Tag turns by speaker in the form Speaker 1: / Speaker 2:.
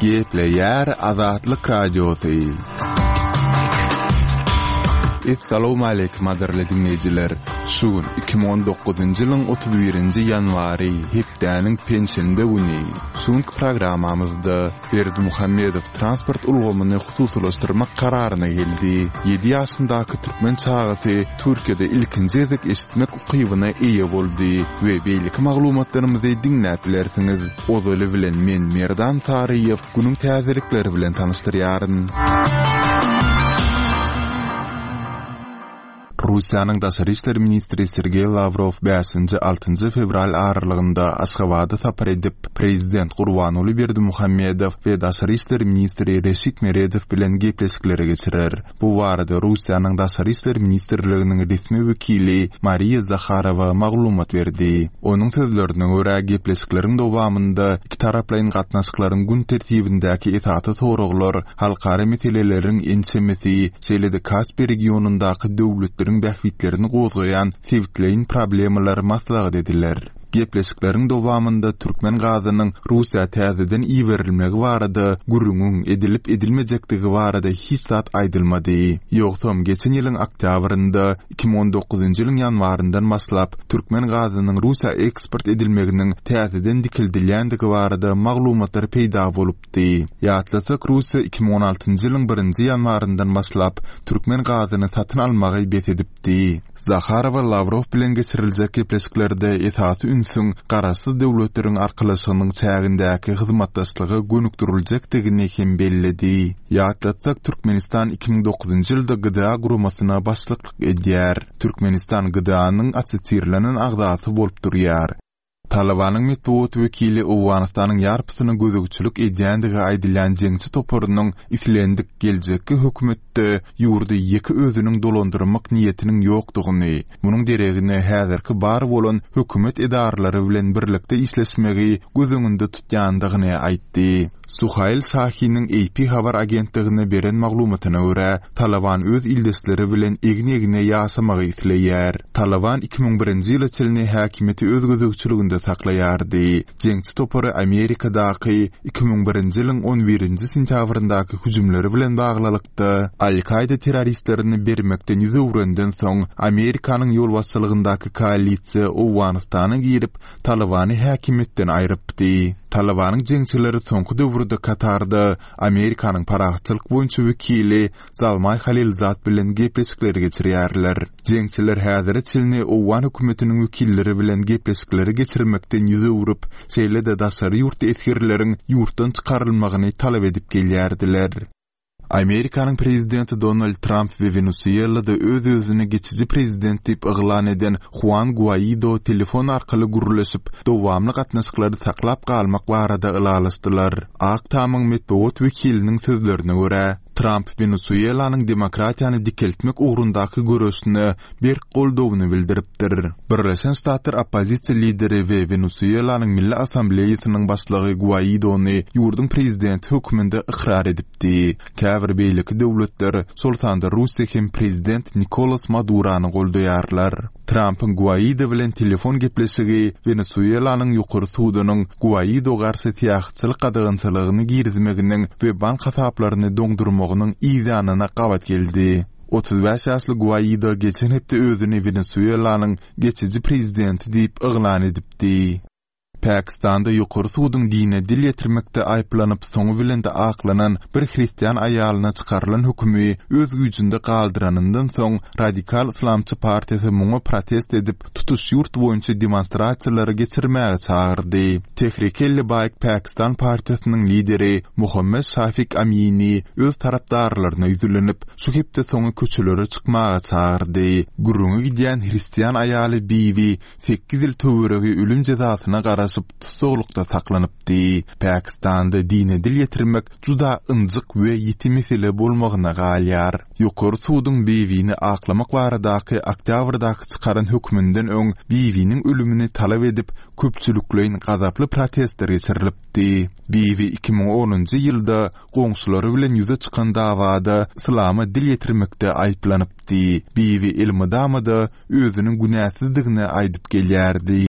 Speaker 1: Gepleyer Azatlyk Radiosu. Assalamu alaykum aderli dinleyijiler. Şugun 2019-njy ýylyň 31-nji ýanwary hepdäniň pensiýende güni. Şuňky programmamyzda Berdi Muhammedow transport ulgamyny hususlaşdyrmak kararyna geldi. 7 ýaşyndaky türkmen çagasy Türkiýede ilkinji gezek eşitmek ukybyna eýe boldy we beýleki maglumatlarymyzy dinläp bilersiňiz. Ozaly bilen men Merdan Tariýew günüň täzelikleri bilen tanışdyrýaryn. Russiýanyň Daşary işleri ministri Sergey Lavrov 5-6 fevral aralygynda Aşgabatda tapar edip prezident Gurbanuly Berdimuhammedow we Daşary işleri ministri Reşit Meredow bilen gepleşikleri geçirer. Bu barada Russiýanyň Daşary işleri ministrliginiň resmi wekili Mariya Zakharova maglumat berdi. Onuň sözlerine görä gepleşikleriň dowamynda iki taraplaryň gatnaşyklaryň gün tertibindäki etaty soraglar, halkara meseleleriň ençemesi, şeýle-de Kaspia regionundaky döwletleriň bähwitlerini gozgayan sevitleyin problemler maslahat ediler. Gepleşiklerin dowamynda türkmen gazynyň Russiýa täzeden iýerilmegi barada gürrüňiň edilip edilmejektigi barada hiç zat aýdylmady. Ýogsom geçen ýylyň oktýabrynda 2019-njy ýylyň ýanwaryndan başlap türkmen gazynyň Russiýa eksport edilmeginiň täzeden dikildilýändigi barada maglumatlar peýda bolupdy. Ýatlasak Russiýa 2016-njy ýylyň 1-nji ýanwaryndan başlap türkmen gazyny satyn almagy bet edipdi. Zakharova Lavrov bilen geçiriljek gepleşiklerde etaty ünsüň garasy döwletleriň arkalaşygynyň çägindäki hyzmatdaşlygy gönükdiriljekdigini hem belledi. Ýatlatsak Türkmenistan 2009-njy ýylda gyda gurumasyna başlyklyk edýär. Türkmenistan gydanyň assoçiýerlenen agdasy bolup durýar. Talabanyň metbuat wekili Owganystanyň ýarpysyna gözegçilik edýändigi aýdylan jeňçi toparynyň islendik geljekki hökümetde ýurdy ýeki özüniň dolandyrmak niýetiniň ýokdugyny, munyň deregine häzirki bar bolan hökümet edarlary bilen birlikde işleşmegi gözüňinde tutýandygyny aýtdy. Suhail Sahi'nin AP habar agentligine beren maglumatyna görä, Taliban öz ildeşleri bilen egine ýaşamagy isleýär. Taliban 2001-nji ýyla çelini häkimeti öz gözegçiliginde saklaýardy. Jeňçi topary Amerikadaky 2001-nji ýylyň 11-nji sentýabryndaky hüjümleri bilen baglylykda Al-Qaida terroristlerini bermekden ýüze urenden soň Amerikanyň ýol başçylygyndaky koalisiýa Owganystany girip Talibany häkimetden aýrypdy. Talibanyň jeňçileri soňky döwürde Katarda Amerikanyň parahatçylyk boýunça wekili Zalmay Halilzat bilen gepleşikleri geçirýärler. Jeňçiler häzir çelini Owgan hökümetiniň wekilleri bilen gepleşikleri geçirmekden ýüze urup, şeýle-de daşary ýurt esgirleriň ýurtdan çykarylmagyny talap edip gelýärdiler. Amerikanyň prezidenti Donald Trump we Venezuelada öz-özüne geçici prezident diýip yglan eden Juan Guaido telefon arkaly gürleşip dowamly gatnaşyklary saklap galmak barada ılalaşdylar. Aktamyň metbuat wekiliniň sözlerine görä, Trump Venezuelanyň demokratiýany dikeltmek ugrundaky görüşini bir goldowyny bildiripdir. Birleşen Ştatlar oppozisiýa lideri we Venezuelanyň Milli Assambleýasynyň başlygy Guaidony ýurduň prezidenti höküminde ikrar edipdi. Käbir beýleki döwletler sultanda Russiýa hem prezident Nicolas Madurony goldaýarlar. Trump'ın Guaido bilen telefon gepleşigi Venezuelanyň ýokary sudynyň Guaido garşy tiýagçylyk gadagynçylygyny girizmeginiň we bank hasaplaryny doňdurmagynyň ýanyna gabat geldi. 35 ýaşly Guaido geçen hepde özüni Venezuelanyň geçici prezidenti diýip yglan edipdi. Pakistanda ýokary sudyň dine dil ýetirmekde aýplanyp soňu bilen de aklanan bir hristiýan aýalyna çykarylan hökümi öz güýjünde galdyranyňdan soň Radikal Islamçy partiýasy muňa protest edip tutuş ýurt boýunça demonstrasiýalary geçirmäge çagyrdy. Tehrik-i-Labbaik Pakistan partiýasynyň lideri Muhammad Shafiq Amini öz tarapdarlaryna ýüzlenip şu hepde soňy köçelere çykmaga çagyrdy. Gürrüňe gidýän hristiýan aýaly bibi 8 ýyl töweregi ölüm jazasyna garaşyp tutuklukda saklanypdy. Pakistanda dine dil ýetirmek juda ynjyk we ýeti mesele bolmagyna galýar. Ýokary sudyň bebini aklamak baradaky oktýabrdaky çykaran hökmünden öň bebiniň ölümini talap edip köpçüliklerin gazaply protestler geçirilipdi. Bebi 2010-njy ýylda goňşulary bilen ýüze çykan dawada islamy dil ýetirmekde aýplanypdy. Bebi ilmi damada özüniň günäsizdigine aýdyp gelýärdi.